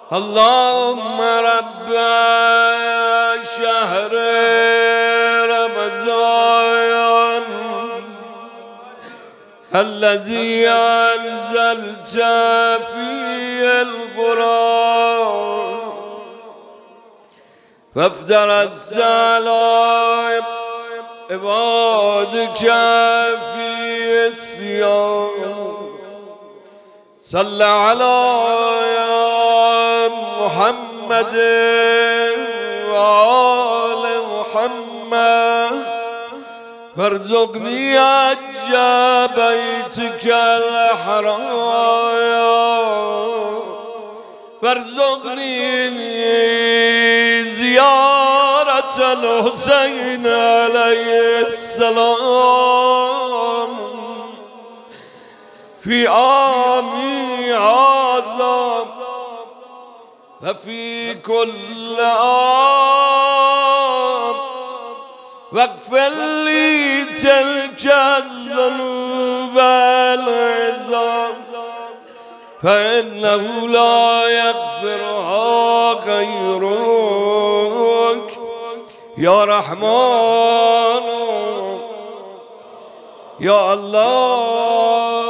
اللهم رب شهر رمضان الذي أنزلت فيه القرآن فافتر السلام عبادك في الصيام صل على محمد وآل محمد وارزقني حج بيتك الحرام وارزقني زيارة الحسين عليه السلام في عامي هذا وفي كل عام واغفر لي تلك الذنوب العظام فإنه لا يغفرها غيرك يا رحمن يا الله